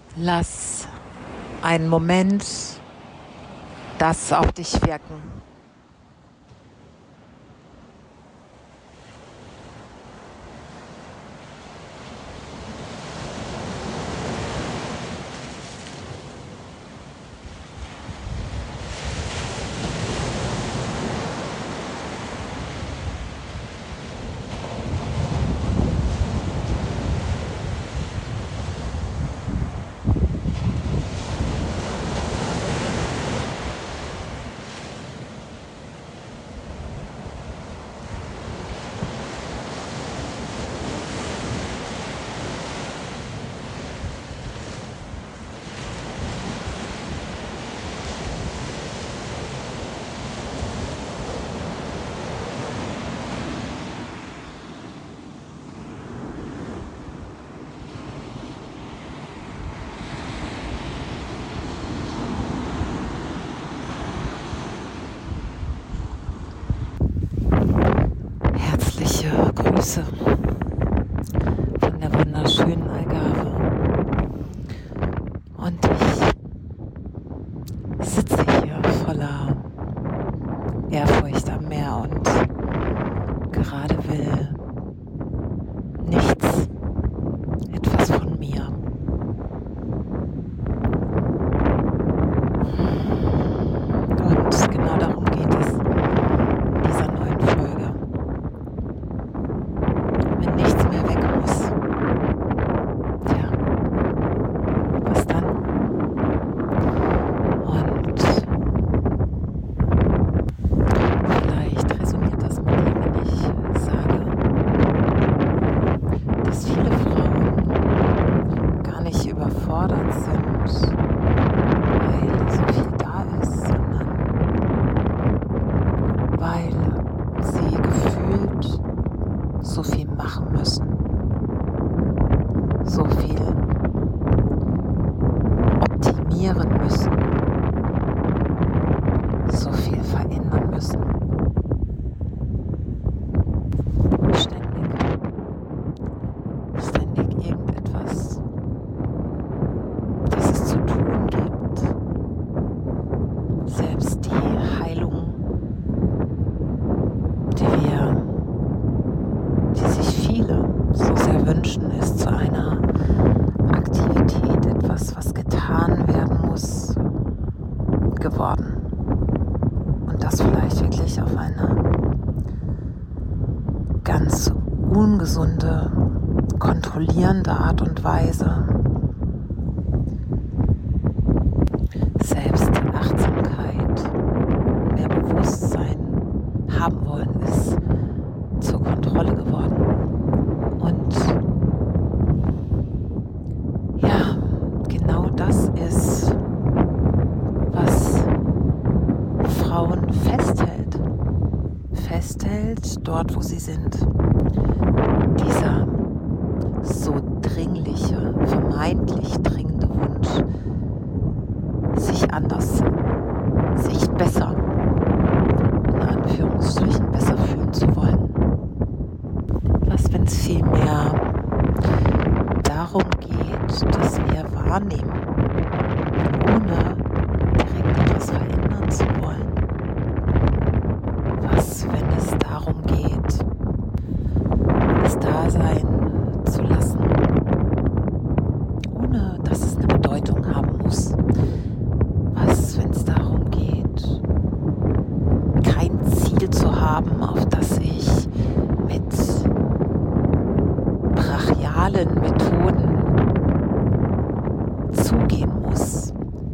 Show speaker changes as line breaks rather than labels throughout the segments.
Lass einen Moment das auf dich wirken. Herzliche Grüße von der wunderschönen Algarve. Und ich sitze hier voller Ehrfurcht am Meer und gerade will nichts etwas von mir. Und genau darum geht es in dieser neuen Folge. Wenn nichts mehr weg muss, ja, was dann? Und vielleicht resoniert das mit dir, wenn ich sage, dass viele Frauen gar nicht überfordert sind, weil so viel da ist, sondern weil sie gefühlt so viel machen müssen, so viel optimieren müssen, so viel verändern müssen. Ständig irgendetwas, das es zu tun gibt. Selbst die Heilung, die sich viele so sehr wünschen, ist zu einer Aktivität, etwas, was getan werden muss, geworden. Und das vielleicht wirklich auf eine ganz ungesunde, kontrollierende Art und Weise. Selbst Achtsamkeit, mehr Bewusstsein haben wollen, ist zur Kontrolle geworden. Und ja, genau das ist, was Frauen festhält dort, wo sie sind. Dieser so dringliche, vermeintlich dringende Wunsch, sich anders, sich besser, in Anführungsstrichen, besser fühlen zu wollen. Was, wenn es viel mehr darum geht, dass wir wahrnehmen, ohne direkt etwas verändern zu wollen? Was, wenn es darum geht, es da sein zu lassen, ohne dass es eine Bedeutung haben muss? Was, wenn es darum geht, kein Ziel zu haben, auf das ich mit brachialen Methoden zugehen muss?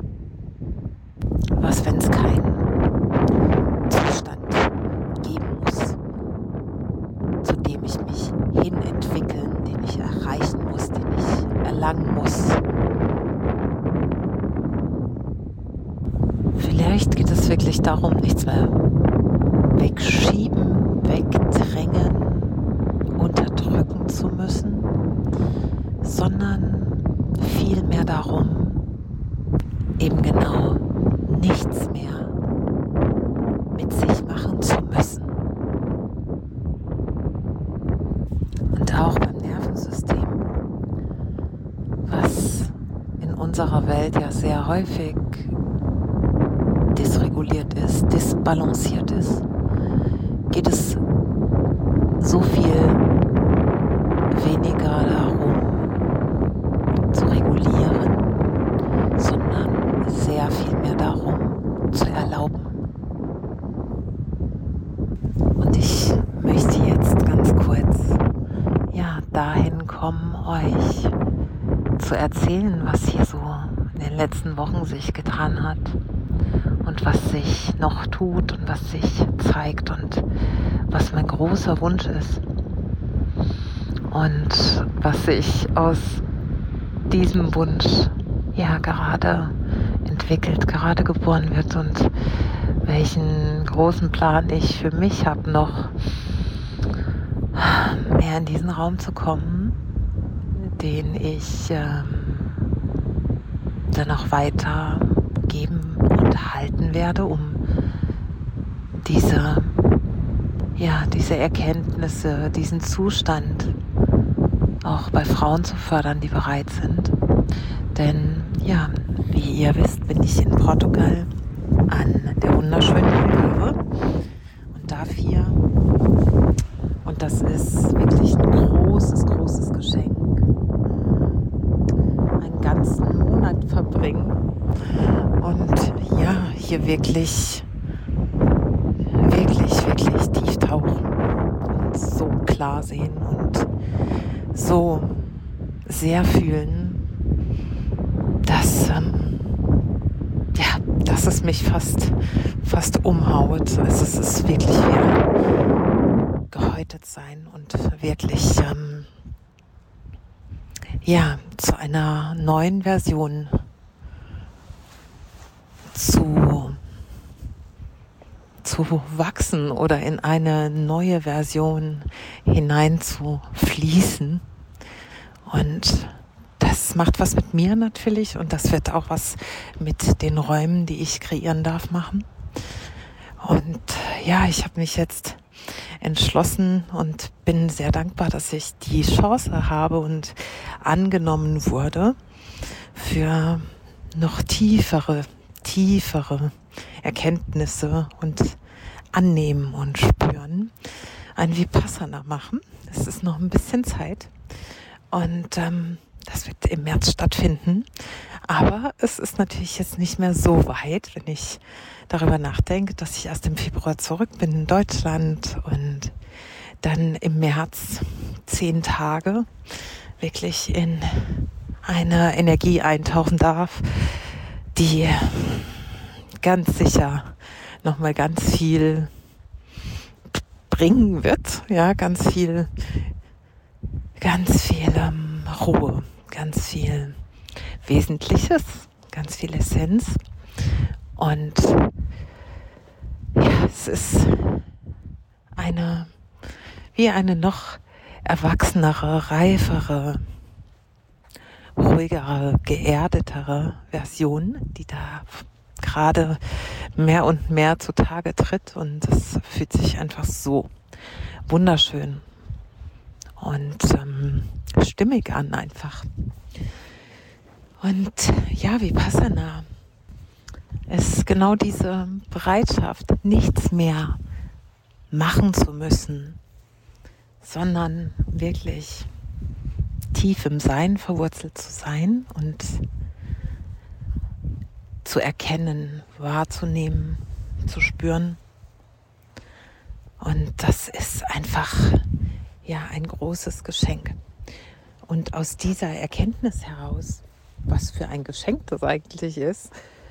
Was, wenn es keinen Zustand geben muss, zu dem ich mich hinentwickeln, den ich erreichen muss, den ich erlangen muss? Vielleicht geht es wirklich darum, nichts mehr wegschieben, wegdrängen, unterdrücken zu müssen, sondern vielmehr darum, eben genau nichts mehr mit sich machen zu müssen. Und auch beim Nervensystem, was in unserer Welt ja sehr häufig dysreguliert ist, disbalanciert ist, geht es so viel weniger darum zu regulieren, sondern sehr viel mehr darum zu erlauben. Und ich möchte jetzt ganz kurz dahin kommen, euch zu erzählen, was hier so in den letzten Wochen sich getan hat und was sich noch tut und was sich zeigt und was mein großer Wunsch ist und was sich aus diesem Wunsch gerade entwickelt, gerade geboren wird und welchen großen Plan ich für mich habe, noch mehr in diesen Raum zu kommen, den ich dann auch weiter geben und halten werde, um diese Erkenntnisse, diesen Zustand auch bei Frauen zu fördern, die bereit sind. Denn wie ihr wisst, bin ich in Portugal an der wunderschönen Algarve und darf hier, und das ist wirklich ein großes, großes Geschenk, einen ganzen Monat verbringen und hier wirklich tief tauchen und so klar sehen und so sehr fühlen, dass es mich fast umhaut. Also es ist wirklich wie gehäutet sein und wirklich zu einer neuen Version zu wachsen oder in eine neue Version hinein zu fließen. Und das macht was mit mir natürlich und das wird auch was mit den Räumen, die ich kreieren darf, machen. Und ich habe mich jetzt entschlossen und bin sehr dankbar, dass ich die Chance habe und angenommen wurde für noch tiefere Erkenntnisse und annehmen und spüren. Ein Vipassana machen. Es ist noch ein bisschen Zeit und das wird im März stattfinden. Aber es ist natürlich jetzt nicht mehr so weit, wenn ich darüber nachdenke, dass ich erst im Februar zurück bin in Deutschland und dann im März 10 Tage wirklich in eine Energie eintauchen darf, die ganz sicher nochmal ganz viel bringen wird, ganz viel Ruhe, ganz viel Wesentliches, ganz viel Essenz und es ist eine noch erwachsenere, reifere, ruhigere, geerdetere Version, die da gerade mehr und mehr zutage tritt und es fühlt sich einfach so wunderschön und stimmig an einfach. Und Vipassana ist genau diese Bereitschaft, nichts mehr machen zu müssen, sondern wirklich tief im Sein verwurzelt zu sein und zu erkennen, wahrzunehmen, zu spüren. Und das ist einfach ein großes Geschenk. Und aus dieser Erkenntnis heraus, was für ein Geschenk das eigentlich ist,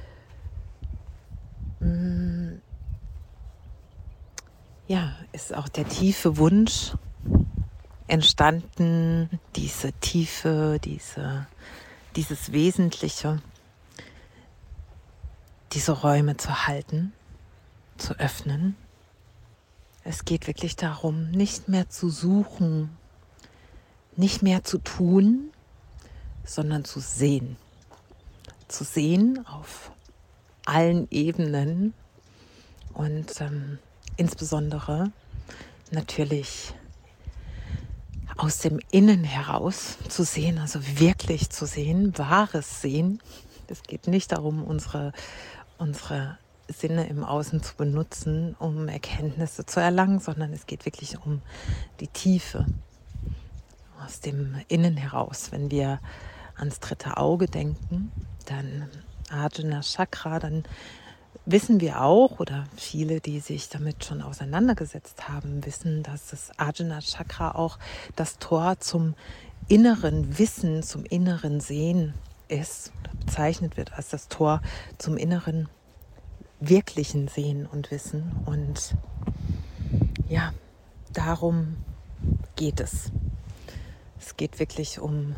ist auch der tiefe Wunsch entstanden, diese Tiefe, dieses Wesentliche, diese Räume zu halten, zu öffnen. Es geht wirklich darum, nicht mehr zu suchen, nicht mehr zu tun, sondern zu sehen. Zu sehen auf allen Ebenen und insbesondere natürlich aus dem Innen heraus zu sehen, also wirklich zu sehen, wahres Sehen. Es geht nicht darum, unsere Sinne im Außen zu benutzen, um Erkenntnisse zu erlangen, sondern es geht wirklich um die Tiefe aus dem Innen heraus. Wenn wir ans dritte Auge denken, dann Ajna Chakra, dann wissen wir auch, oder viele, die sich damit schon auseinandergesetzt haben, wissen, dass das Ajna Chakra auch das Tor zum inneren Wissen, zum inneren Sehen ist, oder bezeichnet wird als das Tor zum inneren wirklichen Sehen und Wissen. Und ja, darum geht es. Es geht wirklich um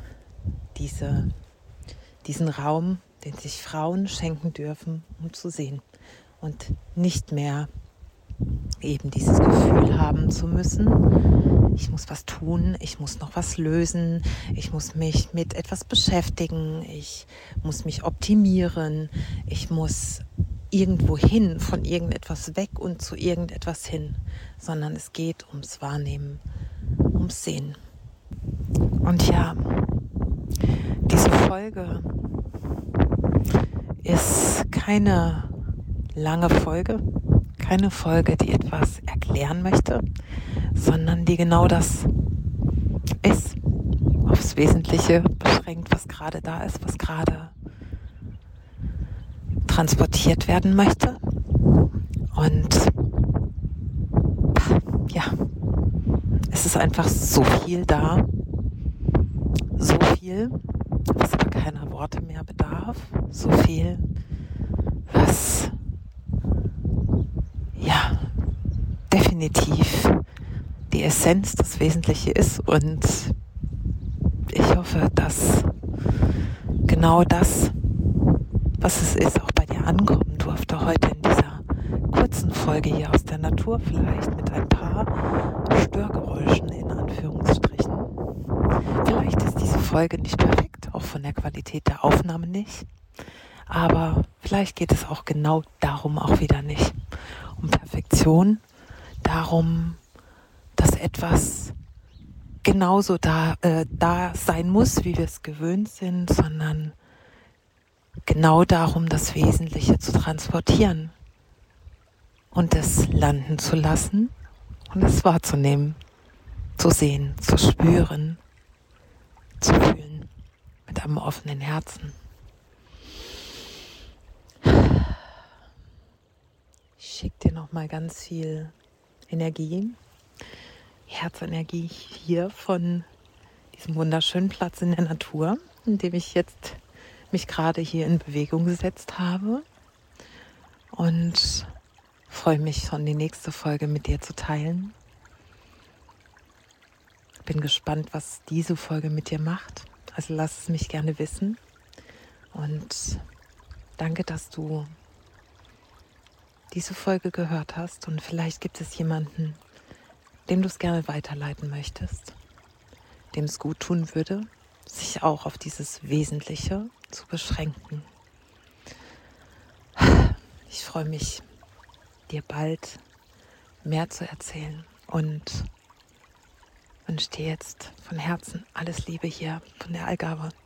diesen Raum, den sich Frauen schenken dürfen, um zu sehen. Und nicht mehr eben dieses Gefühl haben zu müssen, ich muss was tun, ich muss noch was lösen, ich muss mich mit etwas beschäftigen, ich muss mich optimieren, ich muss irgendwo hin, von irgendetwas weg und zu irgendetwas hin, sondern es geht ums Wahrnehmen, ums Sehen. Und ja, diese Folge ist keine lange Folge, keine Folge, die etwas erklären möchte, sondern die genau das ist, aufs Wesentliche beschränkt, was gerade da ist, was gerade transportiert werden möchte. Und ja, es ist einfach so viel da, so viel, was aber keiner Worte mehr bedarf, so viel, was ja definitiv die Essenz, das Wesentliche ist. Und ich hoffe, dass genau das, was es ist, auch bei dir ankommen durfte heute in dieser kurzen Folge hier aus der Natur, vielleicht mit ein paar Störgeräuschen in Anführungsstrichen. Vielleicht ist diese Folge nicht perfekt, auch von der Qualität der Aufnahme nicht, aber vielleicht geht es auch genau darum auch wieder nicht, um Perfektion, darum, dass etwas genauso da sein muss, wie wir es gewöhnt sind, sondern genau darum, das Wesentliche zu transportieren und es landen zu lassen und es wahrzunehmen, zu sehen, zu spüren, zu fühlen, mit einem offenen Herzen. Ich schicke dir nochmal ganz viel Energie, Herzenergie hier von diesem wunderschönen Platz in der Natur, in dem ich jetzt mich gerade hier in Bewegung gesetzt habe, und freue mich schon, die nächste Folge mit dir zu teilen. Bin gespannt, was diese Folge mit dir macht. Also lass es mich gerne wissen. Und danke, dass du diese Folge gehört hast. Und vielleicht gibt es jemanden, dem du es gerne weiterleiten möchtest, dem es gut tun würde, sich auch auf dieses Wesentliche zu beschränken. Ich freue mich, dir bald mehr zu erzählen und wünsche dir jetzt von Herzen alles Liebe hier von der Algarve.